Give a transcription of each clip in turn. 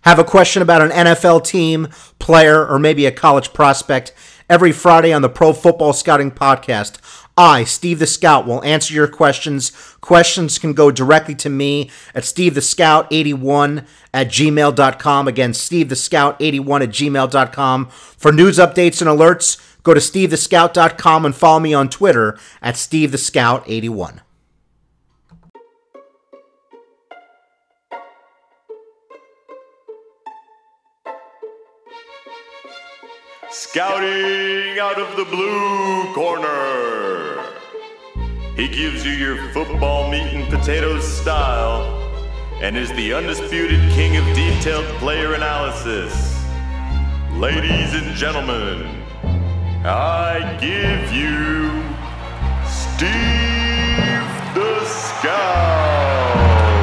Have a question about an NFL team, player, or maybe a college prospect? Every Friday on the Pro Football Scouting Podcast, I, Steve the Scout, will answer your questions. Questions can go directly to me at stevethescout81@gmail.com. Again, stevethescout81@gmail.com. For news updates and alerts, go to stevethescout.com and follow me on Twitter at stevethescout81. Scouting out of the blue corner. He gives you your football meat and potatoes style and is the undisputed king of detailed player analysis. Ladies and gentlemen, I give you Steve the Scout.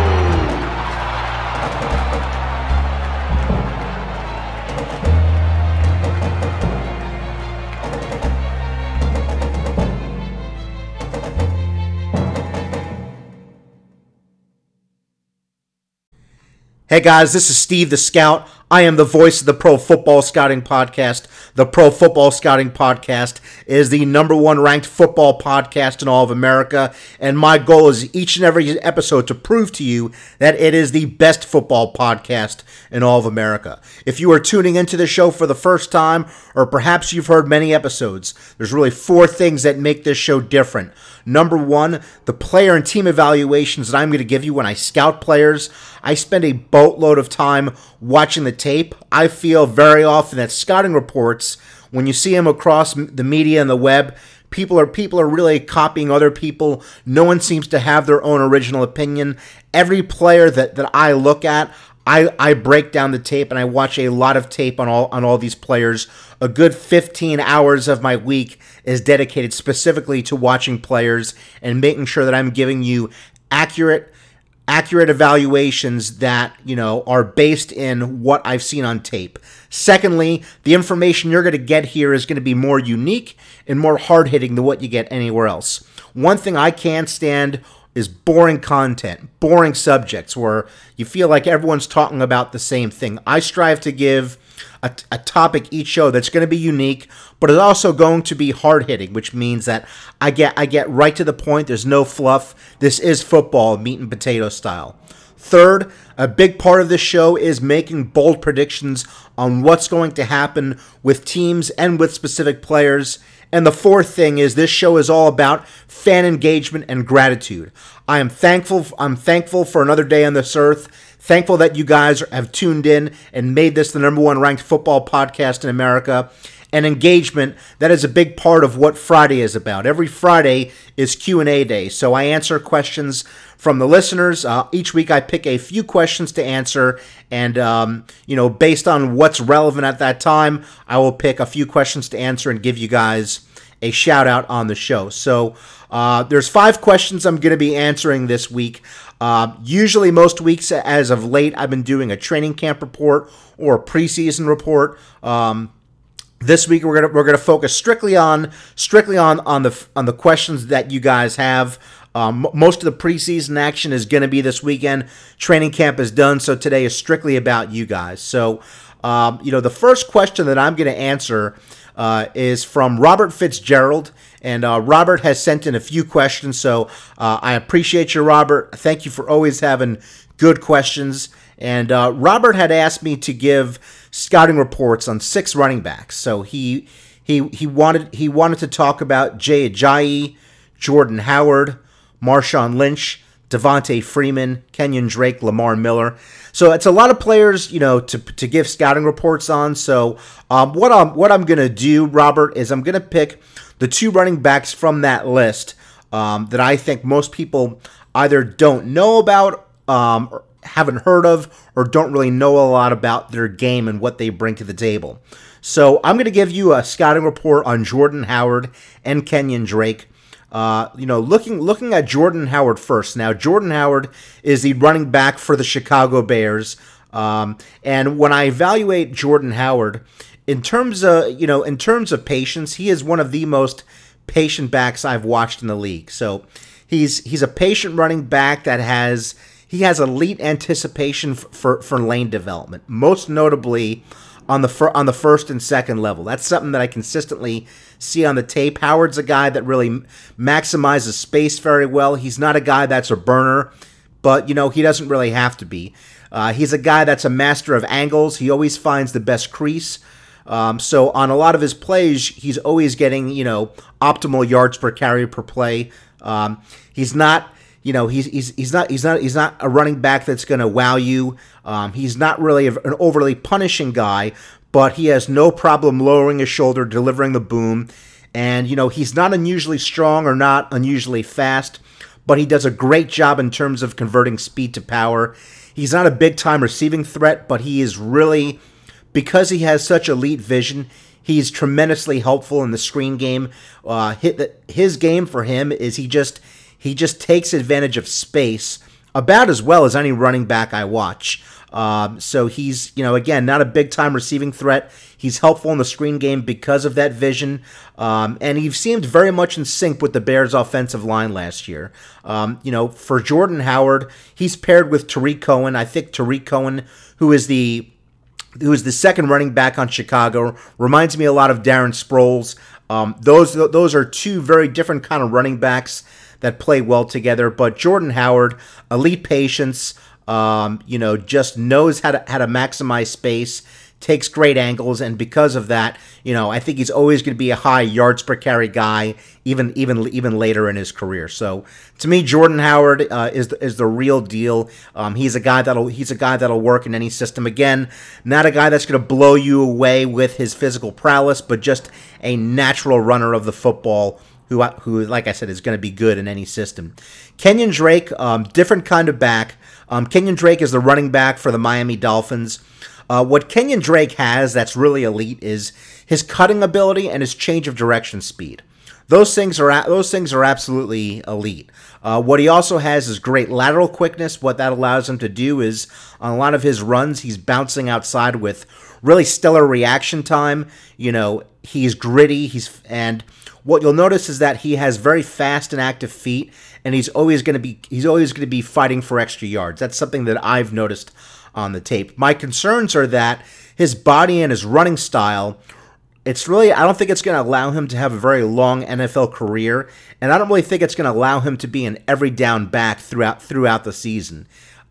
Hey guys, this is Steve the Scout. I am the voice of the Pro Football Scouting Podcast. The Pro Football Scouting Podcast is the #1 ranked football podcast in all of America, and my goal is each and every episode to prove to you that it is the best football podcast in all of America. If you are tuning into the show for the first time, or perhaps you've heard many episodes, there's really 4 things that make this show different. Number 1, the player and team evaluations that I'm going to give you when I scout players. I spend a boatload of time watching the tape. I feel very often that scouting reports, when you see them across the media and the web, people are really copying other people. No one seems to have their own original opinion. Every player that I look at, I break down the tape and I watch a lot of tape on all these players. A good 15 hours of my week is dedicated specifically to watching players and making sure that I'm giving you accurate evaluations that, are based in what I've seen on tape. Secondly, the information you're going to get here is going to be more unique and more hard-hitting than what you get anywhere else. One thing I can't stand is boring content, boring subjects where you feel like everyone's talking about the same thing. I strive to give a topic each show that's going to be unique, but it's also going to be hard-hitting, which means that I get right to the point. There's no fluff. This is football, meat and potato style. Third, a big part of this show is making bold predictions on what's going to happen with teams and with specific players. And the fourth thing is this show is all about fan engagement and gratitude. I'm thankful for another day on this earth. Thankful that you guys have tuned in and made this the #1 ranked football podcast in America. And engagement, that is a big part of what Friday is about. Every Friday is Q&A day, so I answer questions from the listeners. Each week I pick a few questions to answer, and based on what's relevant at that time, I will pick a few questions to answer and give you guys a shout out on the show. So there's 5 questions I'm going to be answering this week. Usually most weeks as of late, I've been doing a training camp report or a preseason report. This week we're gonna focus strictly on the questions that you guys have. Most of the preseason action is going to be this weekend. Training camp is done, so today is strictly about you guys. So, the first question that I'm going to answer is from Robert Fitzgerald, and Robert has sent in a few questions, so I appreciate you, Robert. Thank you for always having good questions. And Robert had asked me to give scouting reports on 6 running backs. So he wanted to talk about Jay Ajayi, Jordan Howard, Marshawn Lynch, Devontae Freeman, Kenyon Drake, Lamar Miller. So it's a lot of players, to give scouting reports on. So what I'm gonna do, Robert, is I'm gonna pick the 2 running backs from that list that I think most people either don't know about, or haven't heard of, or don't really know a lot about their game and what they bring to the table. So I'm going to give you a scouting report on Jordan Howard and Kenyon Drake. Looking at Jordan Howard first. Now, Jordan Howard is the running back for the Chicago Bears. And when I evaluate Jordan Howard, in terms of patience, he is one of the most patient backs I've watched in the league. So he's a patient running back that has he has elite anticipation for lane development, most notably on the first and second level. That's something that I consistently see on the tape. Howard's a guy that really maximizes space very well. He's not a guy that's a burner, but, he doesn't really have to be. He's a guy that's a master of angles. He always finds the best crease. So on a lot of his plays, he's always getting, optimal yards per carry per play. He's not, he's not a running back that's going to wow you. He's not really an overly punishing guy, but he has no problem lowering his shoulder, delivering the boom. And, he's not unusually strong or not unusually fast, but he does a great job in terms of converting speed to power. He's not a big-time receiving threat, but he is really, because he has such elite vision, he's tremendously helpful in the screen game. His game for him is he just takes advantage of space about as well as any running back I watch. So he's, again, not a big-time receiving threat. He's helpful in the screen game because of that vision. And he seemed very much in sync with the Bears' offensive line last year. For Jordan Howard, he's paired with Tariq Cohen. I think Tariq Cohen, who is the second running back on Chicago, reminds me a lot of Darren Sproles. Those are two very different kind of running backs that play well together. But Jordan Howard, elite patience, just knows how to maximize space, takes great angles, and because of that, I think he's always going to be a high yards per carry guy, even later in his career. So to me, Jordan Howard is the real deal. He's a guy that'll work in any system. Again, not a guy that's going to blow you away with his physical prowess, but just a natural runner of the football who, like I said, is going to be good in any system. Kenyon Drake, different kind of back. Kenyon Drake is the running back for the Miami Dolphins. What Kenyon Drake has that's really elite is his cutting ability and his change of direction speed. Those things are absolutely elite. What he also has is great lateral quickness. What that allows him to do is, on a lot of his runs, he's bouncing outside with really stellar reaction time. He's gritty. And what you'll notice is that he has very fast and active feet, and he's always going to be fighting for extra yards. That's something that I've noticed on the tape. My concerns are that his body and his running style, I don't think it's going to allow him to have a very long NFL career, and I don't really think it's going to allow him to be an every down back throughout the season.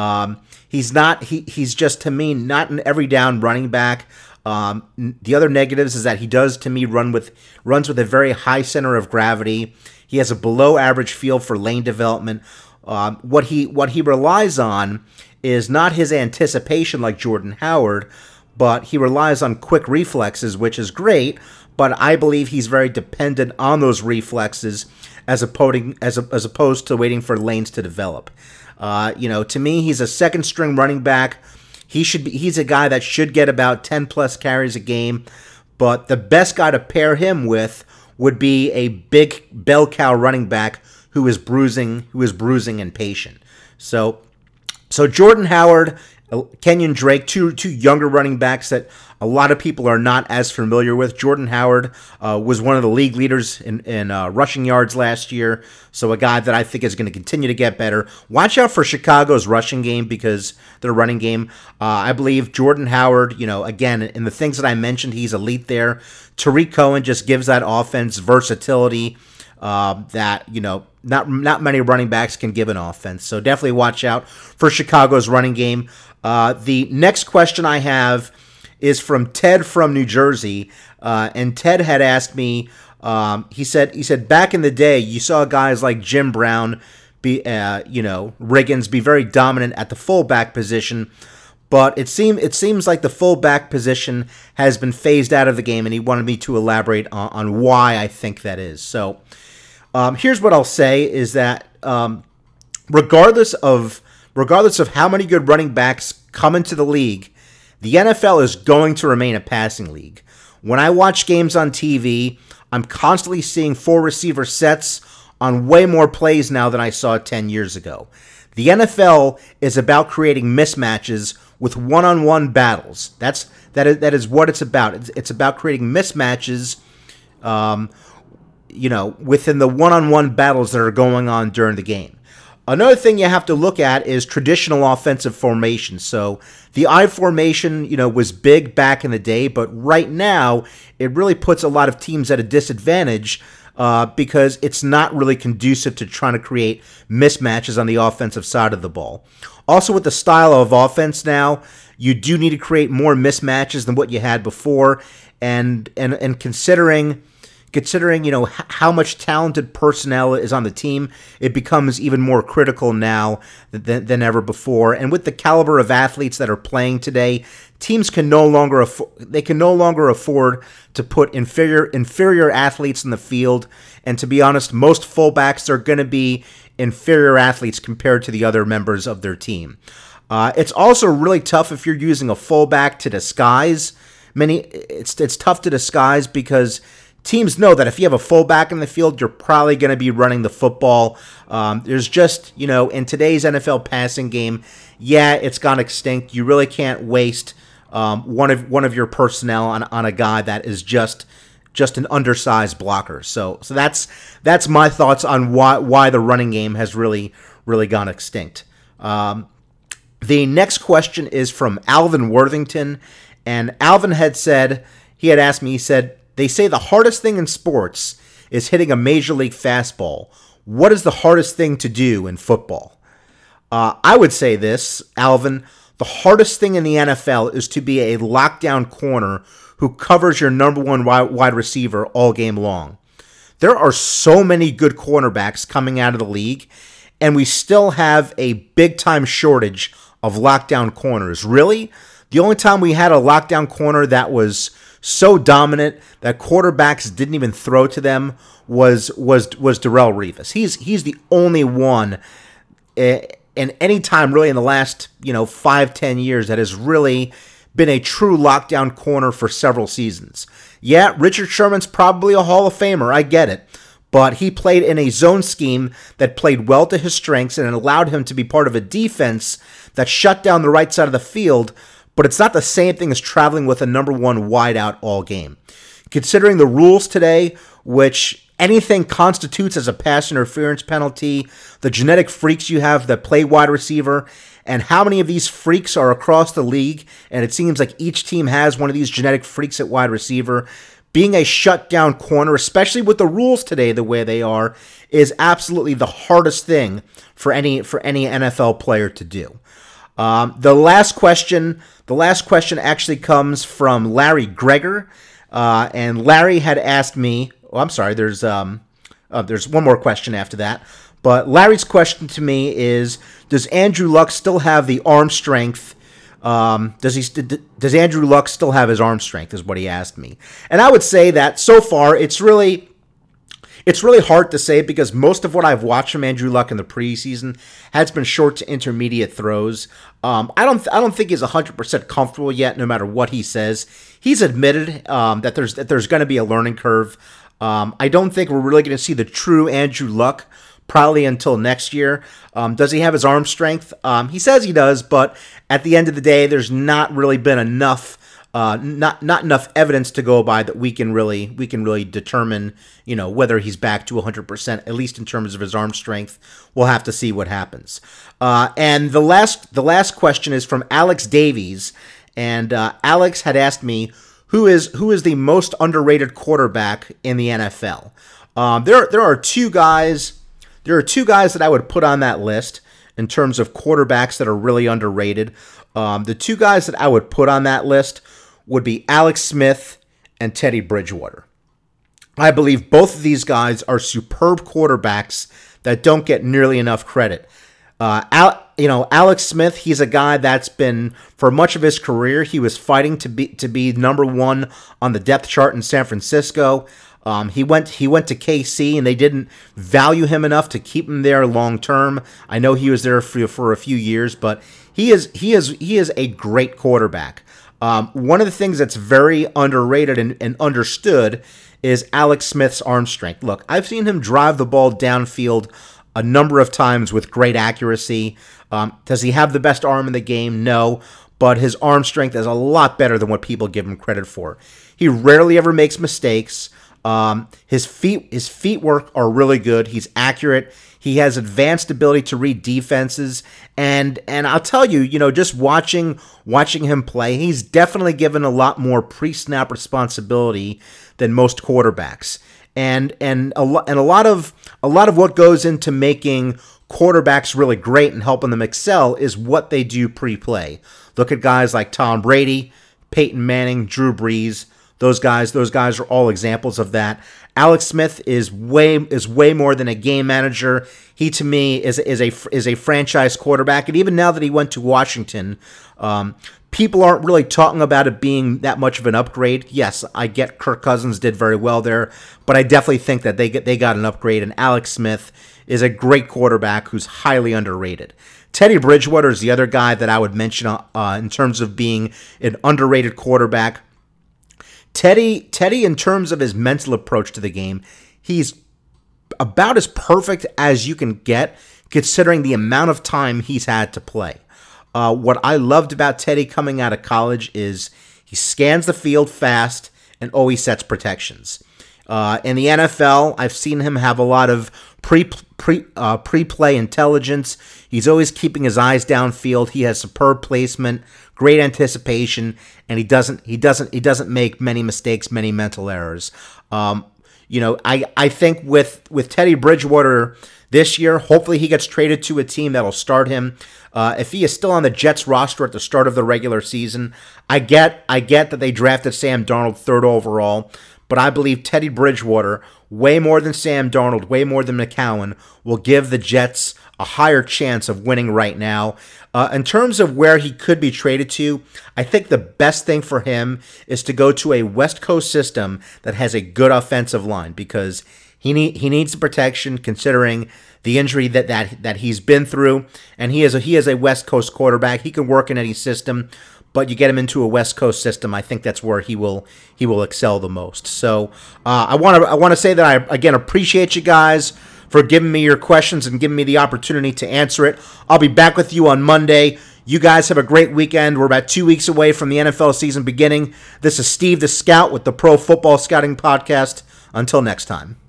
He's just, to me, not an every down running back. The other negatives is that he does, to me, runs with a very high center of gravity. He has a below average feel for lane development. What he relies on is not his anticipation like Jordan Howard, but he relies on quick reflexes, which is great, but I believe he's very dependent on those reflexes as opposed to waiting for lanes to develop. To me, he's a second string running back. He's a guy that should get about 10 plus carries a game, but the best guy to pair him with would be a big bell cow running back who is bruising and patient. So Jordan Howard, Kenyon Drake, two younger running backs that a lot of people are not as familiar with. Jordan Howard was one of the league leaders in rushing yards last year, so a guy that I think is going to continue to get better. Watch out for Chicago's rushing game because their running game. I believe Jordan Howard, again, in the things that I mentioned, he's elite there. Tariq Cohen just gives that offense versatility that, not many running backs can give an offense. So definitely watch out for Chicago's running game. The next question I have is from Ted from New Jersey, and Ted had asked me. He said back in the day you saw guys like Jim Brown, Riggins be very dominant at the fullback position, but it seems like the fullback position has been phased out of the game, and he wanted me to elaborate on why I think that is. So here's what I'll say is that regardless of how many good running backs come into the league, the NFL is going to remain a passing league. When I watch games on TV, I'm constantly seeing 4 receiver sets on way more plays now than I saw 10 years ago. The NFL is about creating mismatches with one-on-one battles. That is what it's about. It's about creating mismatches, within the one-on-one battles that are going on during the game. Another thing you have to look at is traditional offensive formation. So the I formation, was big back in the day, but right now it really puts a lot of teams at a disadvantage because it's not really conducive to trying to create mismatches on the offensive side of the ball. Also, with the style of offense now, you do need to create more mismatches than what you had before, and considering how much talented personnel is on the team, it becomes even more critical now than ever before. And with the caliber of athletes that are playing today, teams can no longer afford to put inferior athletes in the field. And to be honest, most fullbacks are going to be inferior athletes compared to the other members of their team. It's also really tough if you're using a fullback to disguise. It's tough to disguise because teams know that if you have a fullback in the field, you're probably going to be running the football. There's just, in today's NFL passing game, it's gone extinct. You really can't waste one of your personnel on a guy that is just an undersized blocker. So that's my thoughts on why the running game has really gone extinct. The next question is from Alvin Worthington, and Alvin had asked me, he said, they say the hardest thing in sports is hitting a major league fastball. What is the hardest thing to do in football? I would say this, Alvin, the hardest thing in the NFL is to be a lockdown corner who covers your number one wide receiver all game long. There are so many good cornerbacks coming out of the league, and we still have a big-time shortage of lockdown corners. Really? The only time we had a lockdown corner that was so dominant that quarterbacks didn't even throw to them was Darrelle Revis. He's the only one in any time really in the last 5-10 years that has really been a true lockdown corner for several seasons. Yeah, Richard Sherman's probably a Hall of Famer, I get it, but he played in a zone scheme that played well to his strengths and it allowed him to be part of a defense that shut down the right side of the field. But it's not the same thing as traveling with a number one wideout all game. Considering the rules today, which anything constitutes as a pass interference penalty, the genetic freaks you have that play wide receiver, and how many of these freaks are across the league, and it seems like each team has one of these genetic freaks at wide receiver, being a shutdown corner, especially with the rules today the way they are, is absolutely the hardest thing for any NFL player to do. The last question actually comes from Larry Greger, and Larry had asked me. Oh, I'm sorry. There's one more question after that, but Larry's question to me is: does Andrew Luck still have the arm strength? Does Andrew Luck still have his arm strength? Is what he asked me, and I would say that so far it's really hard to say because most of what I've watched from Andrew Luck in the preseason has been short to intermediate throws. I don't think he's 100% comfortable yet, no matter what he says. He's admitted that there's going to be a learning curve. I don't think we're really going to see the true Andrew Luck probably until next year. Does he have his arm strength? He says he does, but at the end of the day, there's not really been enough. Not enough evidence to go by that we can really determine, whether he's back to 100%, at least in terms of his arm strength. We'll have to see what happens. And the last question is from Alex Davies, and Alex had asked me who is the most underrated quarterback in the NFL. There are two guys that I would put on that list in terms of quarterbacks that are really underrated. The two guys that I would put on that list would be Alex Smith and Teddy Bridgewater. I believe both of these guys are superb quarterbacks that don't get nearly enough credit. Alex Smith, he's a guy that's been, for much of his career, he was fighting to be number one on the depth chart in San Francisco. He went to KC and they didn't value him enough to keep him there long term. I know he was there for a few years, but he is a great quarterback. One of the things that's very underrated and understood is Alex Smith's arm strength. Look, I've seen him drive the ball downfield a number of times with great accuracy. Does he have the best arm in the game? No, but his arm strength is a lot better than what people give him credit for. He rarely ever makes mistakes. His feet work are really good. He's accurate. He has advanced ability to read defenses, and I'll tell you, just watching him play, he's definitely given a lot more pre-snap responsibility than most quarterbacks. And a lot of what goes into making quarterbacks really great and helping them excel is what they do pre-play. Look at guys like Tom Brady, Peyton Manning, Drew Brees. Those guys are all examples of that. Alex Smith is way more than a game manager. He, to me, is a franchise quarterback. And even now that he went to Washington, people aren't really talking about it being that much of an upgrade. Yes, I get Kirk Cousins did very well there, but I definitely think that they got an upgrade. And Alex Smith is a great quarterback who's highly underrated. Teddy Bridgewater is the other guy that I would mention in terms of being an underrated quarterback. Teddy, in terms of his mental approach to the game, he's about as perfect as you can get, considering the amount of time he's had to play. What I loved about Teddy coming out of college is he scans the field fast and always sets protections. In the NFL, I've seen him have a lot of pre-play intelligence. He's always keeping his eyes downfield. He has superb placement, great anticipation, and he doesn't make many mistakes, many mental errors. I think with Teddy Bridgewater this year, hopefully he gets traded to a team that'll start him. If he is still on the Jets roster at the start of the regular season, I get that they drafted Sam Darnold 3rd overall, but I believe Teddy Bridgewater, way more than Sam Darnold, way more than McCown, will give the Jets a higher chance of winning right now. In terms of where he could be traded to, I think the best thing for him is to go to a West Coast system that has a good offensive line, because he needs the protection considering the injury that he's been through, and he is a West Coast quarterback. He can work in any system, but you get him into a West Coast system, I think that's where he will excel the most. So I want to say that I again appreciate you guys for giving me your questions and giving me the opportunity to answer it. I'll be back with you on Monday. You guys have a great weekend. We're about 2 weeks away from the NFL season beginning. This is Steve the Scout with the Pro Football Scouting Podcast. Until next time.